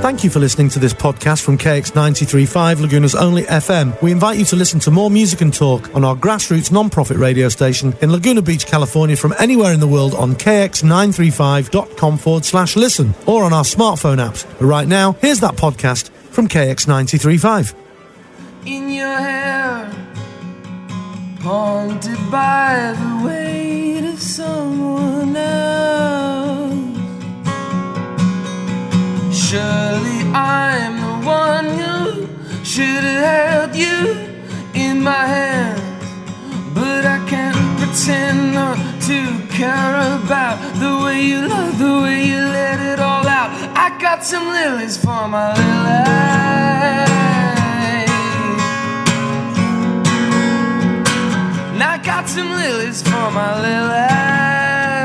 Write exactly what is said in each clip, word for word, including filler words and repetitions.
Thank you for listening to this podcast from K X ninety-three point five, Laguna's only F M. We invite you to listen to more music and talk on our grassroots non-profit radio station in Laguna Beach, California, from anywhere in the world on k x nine three five dot com forward slash listen or on our smartphone apps. But right now, here's that podcast from K X ninety-three point five. In your hair, haunted by the weight of someone else. Surely I'm the one who should have held you in my hands, but I can't pretend not to care about the way you love, the way you let it all out. I got some lilies for my lily, and I got some lilies for my lily.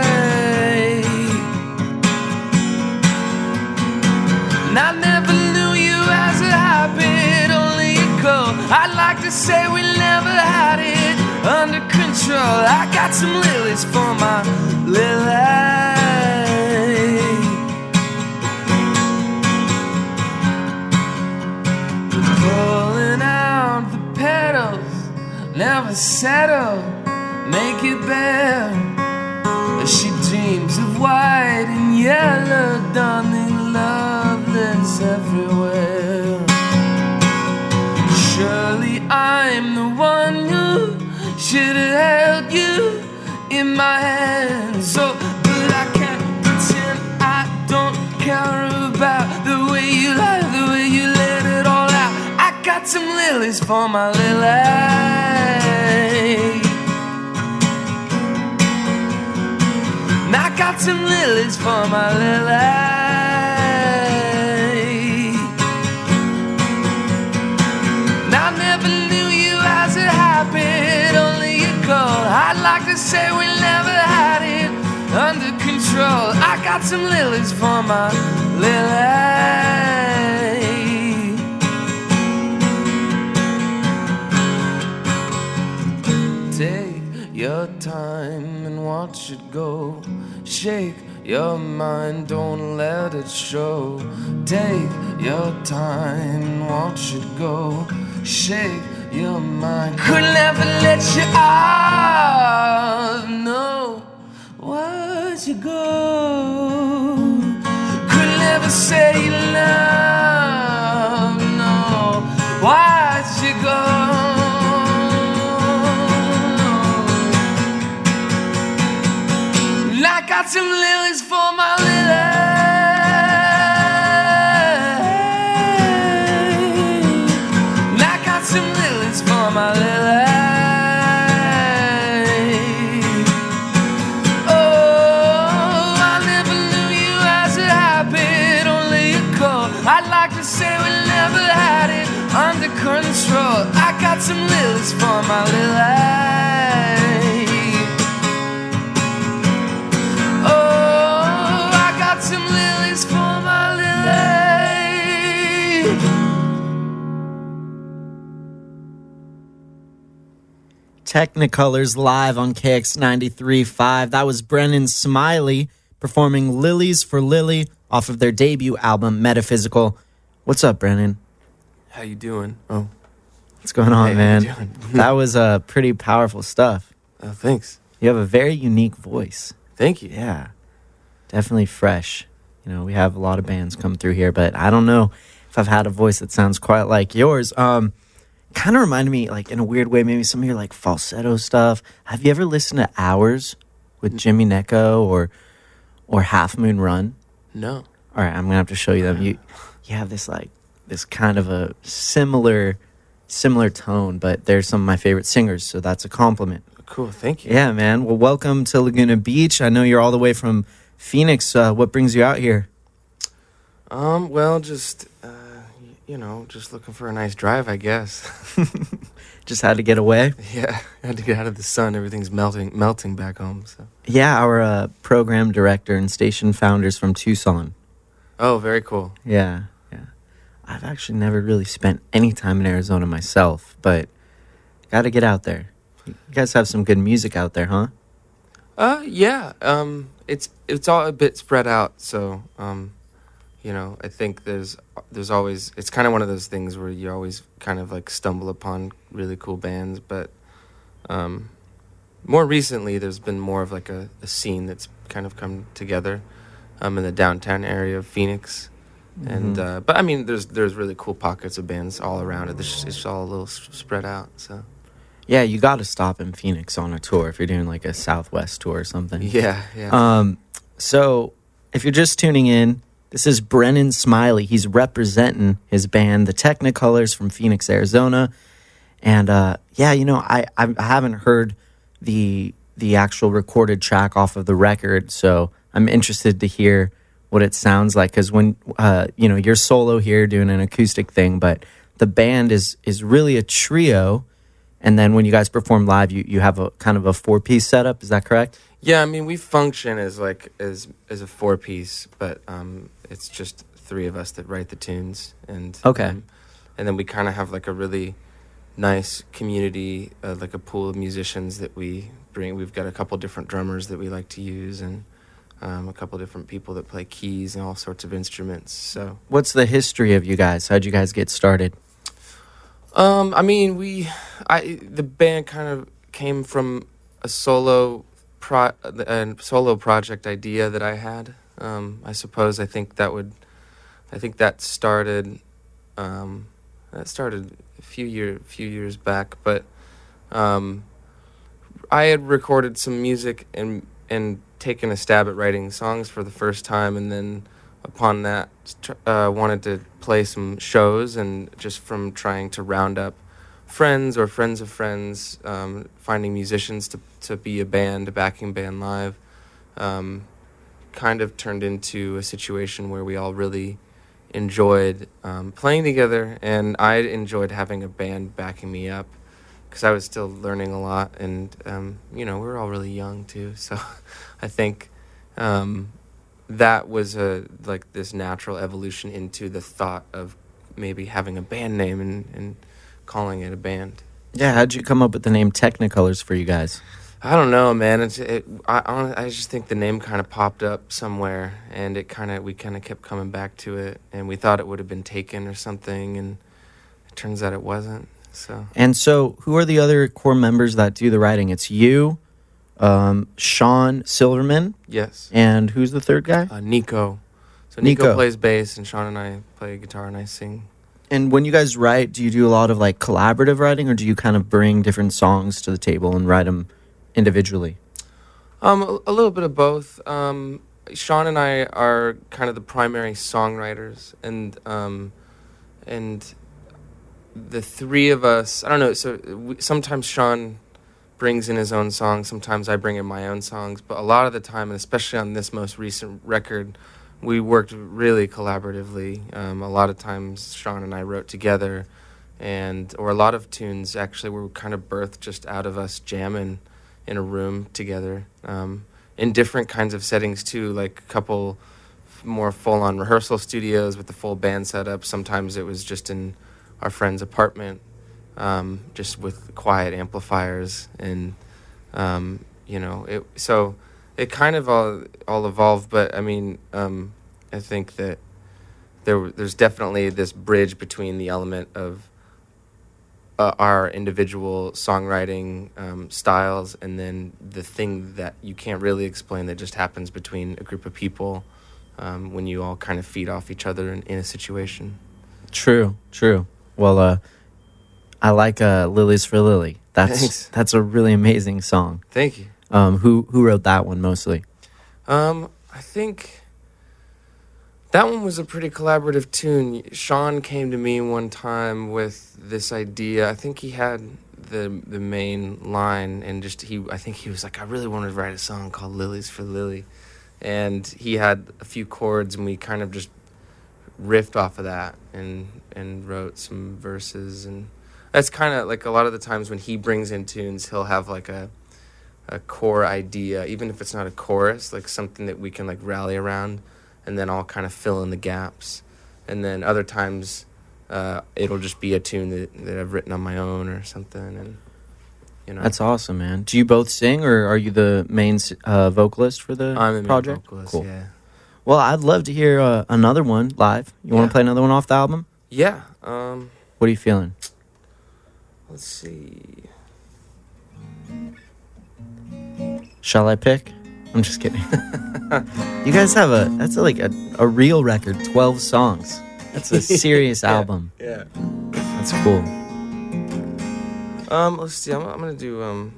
And I never knew you as a habit, only a goal. I'd like to say we never had it under control. I got some lilies for my lily. Pulling out the petals, never settle, make it bare. She dreams of white and yellow, dawning loveless everywhere. Surely I'm the one who should have held you in my hands. So, but I can't pretend I don't care about the way you lie, the way you let it all out. I got some lilies for my lily, and I got some lilies for my lily. And I never knew you as a habit, only a goal. I'd like to say we never had it under control. I got some lilies for my lily. Take your time and watch it go. Shake your mind, don't let it show. Take your time and watch it go. Shake your mind. Could never let you off. No, why'd you go? Could never say you love. No, why'd you go? I got some lilies for my lily, and I got some lilies for my lily. Oh, I never knew you as a habit, only a goal. I'd like to say we never had it under control. I got some lilies for my lily. Some lilies for my lily. Technicolors live on K X ninety-three point five. That was Brennan Smiley performing Lilies for Lily off of their debut album, Metaphysical. What's up, Brennan? How you doing? Oh, what's going on, hey, man? How you doing? That was uh, pretty powerful stuff. Oh, thanks. You have a very unique voice. Thank you. Yeah. Definitely fresh. You know, we have a lot of bands come through here, but I don't know if I've had a voice that sounds quite like yours. Um, kind of reminded me, like, in a weird way, maybe some of your, like, falsetto stuff. Have you ever listened to Hours with Jimmy Necco or or Half Moon Run? No. All right, I'm going to have to show you them. You you have this, like, this kind of a similar, similar tone, but they're some of my favorite singers, so that's a compliment. Cool, thank you. Yeah, man. Well, welcome to Laguna Beach. I know you're all the way from Phoenix. Uh, what brings you out here? Um, well, just, uh, you know, just looking for a nice drive, I guess. Just had to get away? Yeah, I had to get out of the sun. Everything's melting melting back home, so. Yeah, our uh, program director and station founder's from Tucson. Oh, very cool. Yeah, yeah. I've actually never really spent any time in Arizona myself, but got to get out there. You guys have some good music out there, huh? Uh, yeah. Um, it's it's all a bit spread out, so um, you know, I think there's there's always, it's kind of one of those things where you always kind of like stumble upon really cool bands, but um, more recently there's been more of like a, a scene that's kind of come together um, in the downtown area of Phoenix. Mm-hmm. And uh, but I mean, there's there's really cool pockets of bands all around it. It's, it's all a little s- spread out. So Yeah, you got to stop in Phoenix on a tour if you're doing like a Southwest tour or something. yeah, yeah. Um, so if you're just tuning in, this is Brennan Smiley. He's representing his band, the Technicolors, from Phoenix, Arizona. And uh, yeah, you know, I, I haven't heard the the actual recorded track off of the record, so I'm interested to hear what it sounds like. Because when uh, you know, you're solo here doing an acoustic thing, but the band is is really a trio. And then when you guys perform live, you, you have a kind of a four piece setup. Is that correct? Yeah, I mean, we function as like as as a four piece, but um, it's just three of us that write the tunes, and Okay. um, and then we kind of have like a really nice community, uh, like a pool of musicians that we bring. We've got a couple different drummers that we like to use, and um, a couple different people that play keys and all sorts of instruments. So, What's the history of you guys? How'd you guys get started? um, I mean, we, I the band kind of came from a solo pro, a solo project idea that I had. Um, I suppose I think that would, I think that started, um, that started a few year, few years back. But um, I had recorded some music and and taken a stab at writing songs for the first time, and then upon that, uh, wanted to play some shows, and just from trying to round up friends or friends of friends, um, finding musicians to to be a band, a backing band live, um, kind of turned into a situation where we all really enjoyed um, playing together, and I enjoyed having a band backing me up because I was still learning a lot, and um, you know, we were all really young too, so I think um, that was a like this natural evolution into the thought of maybe having a band name and, and calling it a band. Yeah, how'd you come up with the name Technicolors for you guys? I don't know, man. It's it. I hon- I just think the name kind of popped up somewhere, and it kind of we kind of kept coming back to it, and we thought it would have been taken or something, and it turns out it wasn't. So And so, who are the other core members that do the writing? It's you, um, Sean Silverman, yes, and who's the third guy? uh, Nico. So Nico, Nico. plays bass, and Sean and I play guitar, and I sing. And when you guys write, do you do a lot of like collaborative writing, or do you kind of bring different songs to the table and write them individually? Um, a, a little bit of both. Um, Sean and I are kind of the primary songwriters, and um, and the three of us, I don't know. So we, sometimes Sean brings in his own songs, sometimes I bring in my own songs, but a lot of the time, and especially on this most recent record, we worked really collaboratively. Um, a lot of times Sean and I wrote together, and or a lot of tunes actually were kind of birthed just out of us jamming in a room together, um, in different kinds of settings too, like a couple f- more full-on rehearsal studios with the full band setup. Sometimes it was just in our friend's apartment, um, just with quiet amplifiers, and um, you know, it. So it kind of all all evolved. But I mean, um, I think that there there's definitely this bridge between the element of Uh, our individual songwriting um, styles, and then the thing that you can't really explain that just happens between a group of people um, when you all kind of feed off each other in, in a situation. True, true. Well, uh, I like uh, "Lilies for Lily." That's Thanks. that's a really amazing song. Thank you. Um, who who wrote that one mostly? Um, I think that one was a pretty collaborative tune. Sean came to me one time with this idea. I think he had the the main line, and just he. I think he was like, I really wanted to write a song called "Lilies for Lily," and he had a few chords, and we kind of just riffed off of that and and wrote some verses. And that's kind of like a lot of the times when he brings in tunes, he'll have like a a core idea, even if it's not a chorus, like something that we can like rally around, and then I'll kind of fill in the gaps. And then other times uh, it'll just be a tune that, that I've written on my own or something. And you know, That's awesome, man. Do you both sing, or are you the main uh, vocalist for the I'm the main project? vocalist, Cool. yeah. Well, I'd love to hear uh, another one live. You want Yeah. to play another one off the album? Yeah. Um, What are you feeling? let's see. Shall I pick? I'm just kidding. You guys have a, that's a, like a, a real record, twelve songs. That's a serious Yeah. album. Yeah. That's cool. Um, let's see. I'm, I'm gonna do um,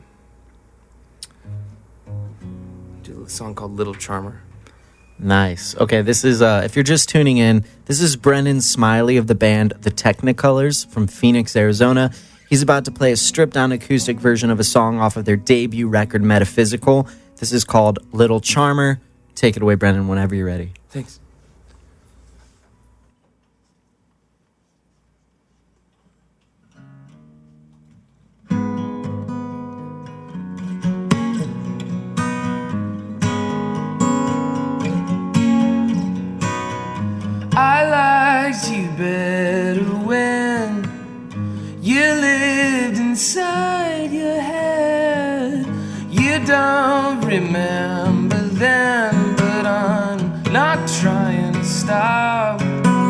do a song called "Little Charmer." Nice. Okay, this is, uh, if you're just tuning in, this is Brendan Smiley of the band The Technicolors from Phoenix, Arizona. He's about to play a stripped-down acoustic version of a song off of their debut record, Metaphysical. This is called Little Charmer. Take it away, Brendan, whenever you're ready. Thanks. I liked you better when you lived inside your head. You don't remember then, but I'm not trying to stop.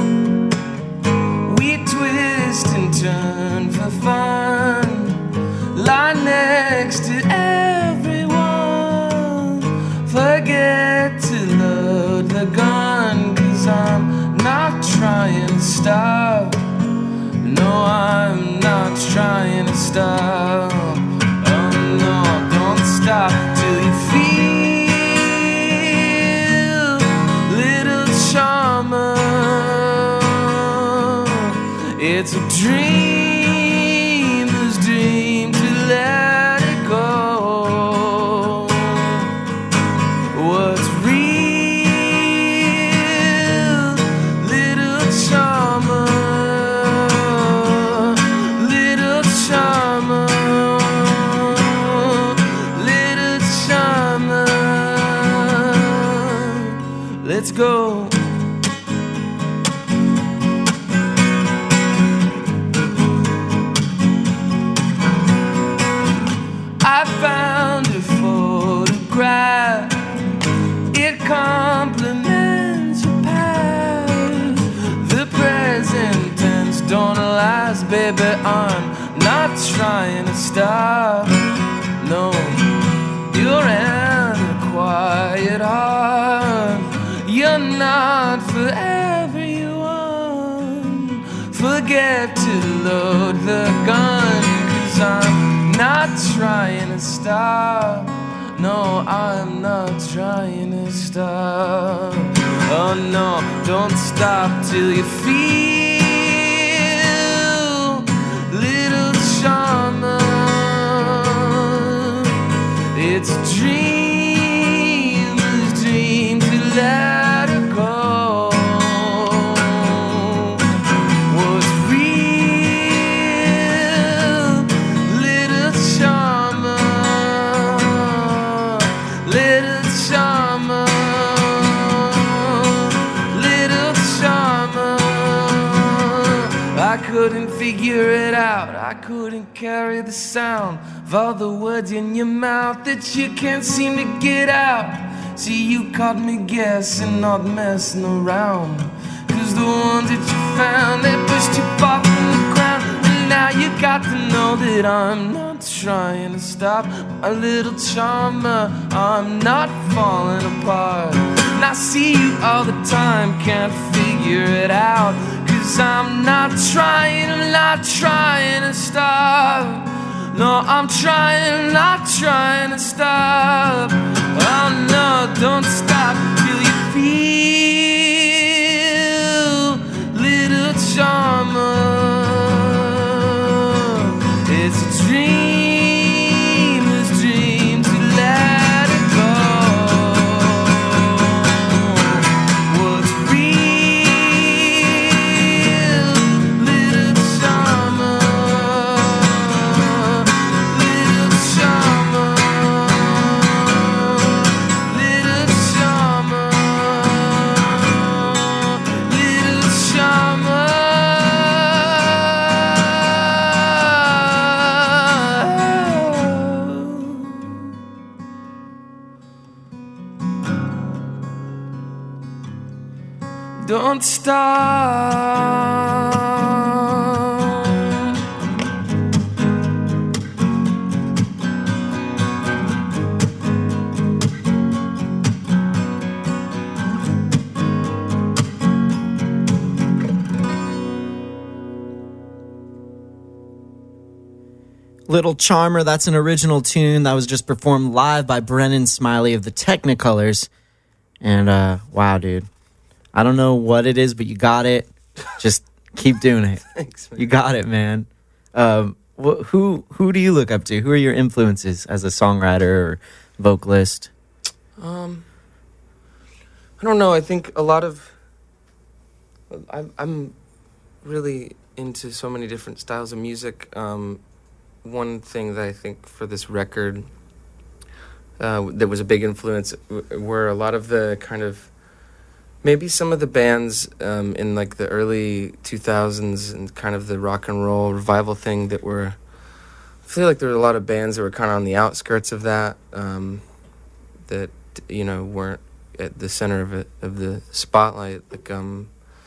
We twist and turn for fun, lie next to everyone. Forget to load the gun, 'cause I'm not trying to stop. No, I'm not trying to stop. Oh no, don't stop till you feel little charmer. It's a dreamer's dream to let it go. What's real, little charmer, little charmer, little charmer. Let's go. I found a photograph. It complements your past. The present tense don't last, baby. I'm not trying to stop. No, you're in a quiet heart. You're not for everyone. Forget to load the gun, 'cause I'm not trying to stop. No, I'm not trying to stop. Oh no, don't stop till you feel little charmer. It's a dreamer's dream to let it go. Was real, little charmer, little charmer, little charmer. I couldn't figure it out. I couldn't carry the sound of all the words in your mouth that you can't seem to get out. See, you caught me guessing, not messing around. 'Cause the ones that you found, they pushed you far from the ground. And now you got to know that I'm not trying to stop. My little charmer, I'm not falling apart. And I see you all the time, can't figure it out. 'Cause I'm not trying, I'm not trying to stop. No, I'm trying, not trying to stop. Oh no, don't stop till you feel little charmer. It's a dreamer's dream to let it go. What's real, little charmer, little charmer, little charmer. don't stop. Little Charmer, that's an original tune that was just performed live by Brennan Smiley of the Technicolors. And uh, wow, dude. I don't know what it is, but you got it. Just keep doing it. Thanks, man. You got it, man. Um, wh- who who do you look up to? Who are your influences as a songwriter or vocalist? Um, I don't know. I think a lot of I'm I'm really into so many different styles of music. Um, one thing that I think for this record uh, that was a big influence w- were a lot of the kind of maybe some of the bands um, in like the early two thousands and kind of the rock and roll revival thing that were. I feel like there were a lot of bands that were kind of on the outskirts of that. Um, that you know weren't at the center of it of the spotlight, like um,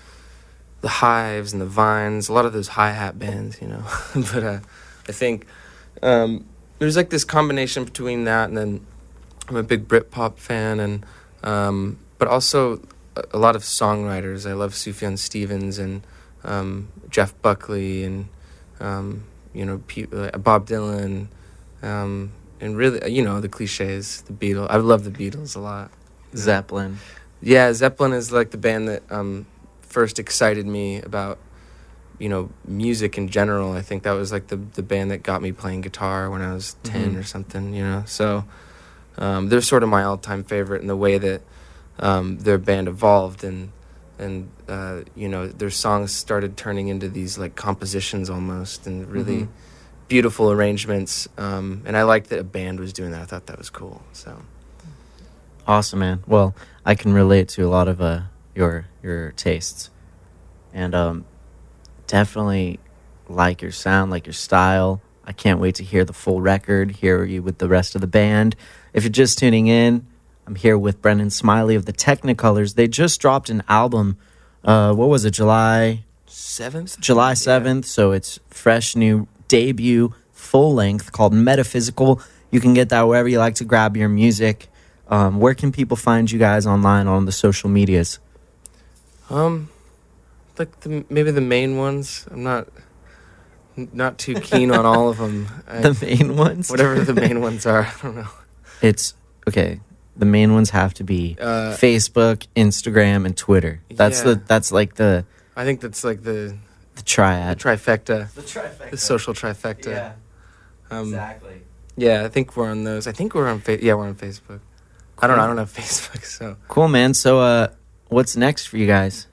the Hives and the Vines, a lot of those hi-hat bands, you know. But uh, I think um, there's like this combination between that and then I'm a big Britpop fan, and um, but also a, a lot of songwriters. I love Sufjan Stevens and um, Jeff Buckley and um, you know P- uh, Bob Dylan. Um, And really, you know, the cliches, the Beatles. I love the Beatles a lot. Zeppelin. Yeah, Zeppelin is like the band that um, first excited me about, you know, music in general. I think that was like the the band that got me playing guitar when I was ten mm-hmm. or something, you know. So um, they're sort of my all-time favorite in the way that um, their band evolved and, and uh, you know, their songs started turning into these like compositions almost and really... Mm-hmm. beautiful arrangements, um, and I liked that a band was doing that. I thought that was cool. So awesome, man. Well, I can relate to a lot of uh, your your tastes, and um, definitely like your sound, like your style. I can't wait to hear the full record, hear you with the rest of the band. If you're just tuning in, I'm here with Brennan Smiley of the Technicolors. They just dropped an album. Uh, what was it, July seventh? July seventh. Yeah. So it's fresh, new debut, full length, called Metaphysical. You can get that wherever you like to grab your music. Um, where can people find you guys online on the social medias? Um, like the, maybe the main ones. I'm not not too keen on all of them. I, the main ones, whatever the main ones are. I don't know. It's okay. The main ones have to be uh, Facebook, Instagram, and Twitter. That's yeah. the that's like the. I think that's like the. The triad. The trifecta. The trifecta. The social trifecta. Yeah. Um, exactly. Yeah, I think we're on those. I think we're on fa- yeah, we're on Facebook. Cool. I don't know, I don't have Facebook, so. Cool, man. So uh what's next for you guys?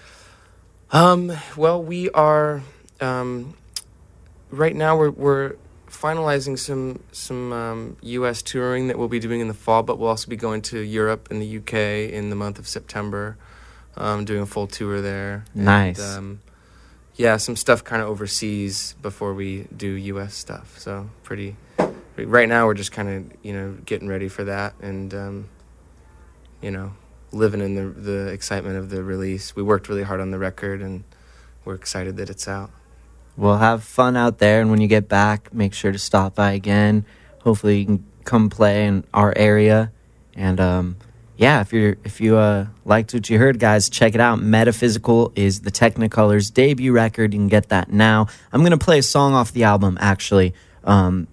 Um well, we are um right now we're we're finalizing some some um, U S touring that we'll be doing in the fall, but we'll also be going to Europe and the U K in the month of September. Um doing a full tour there. Nice. And, um yeah, some stuff kind of overseas before we do U S stuff. So pretty. Right now, we're just kind of you know getting ready for that, and um, you know living in the the excitement of the release. We worked really hard on the record, and we're excited that it's out. Well, have fun out there, and when you get back, make sure to stop by again. Hopefully, you can come play in our area, and um, yeah, if you're if you uh, liked what you heard, guys, check it out. Metaphysical is the Technicolors debut record. You can get that now. I'm gonna play a song off the album, actually. Um,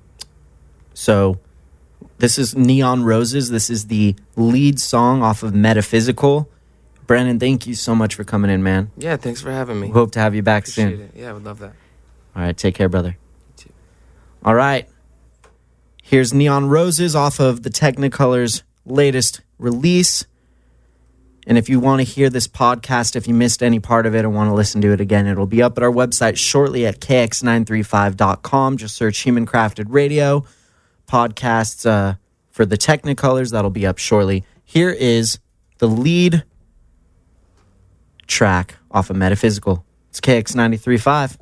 so this is Neon Roses. This is the lead song off of Metaphysical. Brennan, thank you so much for coming in, man. Yeah, thanks for having me. We hope to have you back Appreciate soon. It. Yeah, I would love that. All right, take care, brother. You too. All right. Here's Neon Roses off of the Technicolors' latest release. And if you want to hear this podcast, if you missed any part of it or want to listen to it again, it'll be up at our website shortly at k x nine three five dot com. Just search Human Crafted Radio podcasts uh, for the Technicolors. That'll be up shortly. Here is the lead track off of Metaphysical. It's K X ninety-three point five.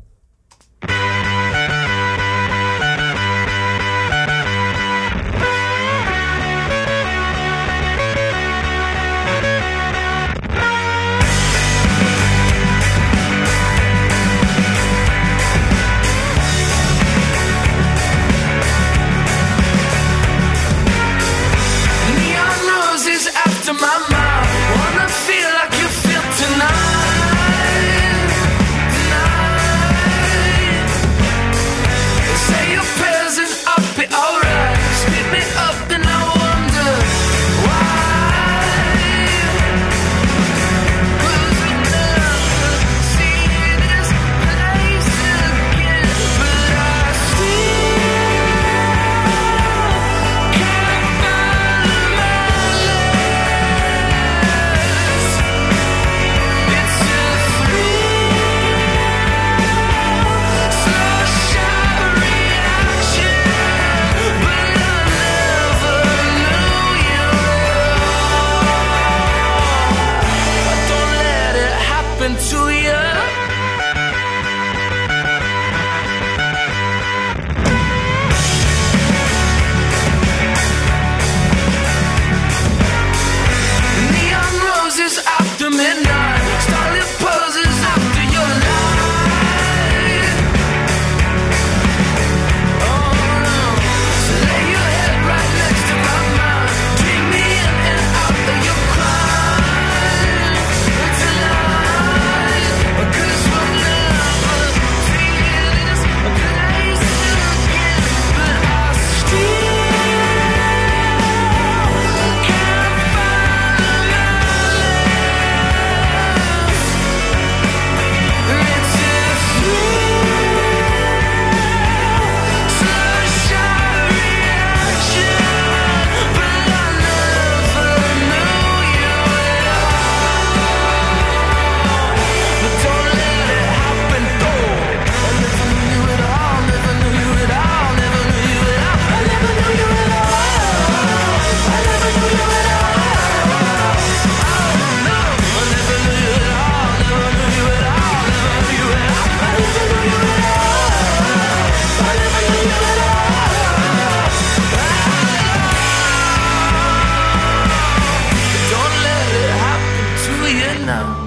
now.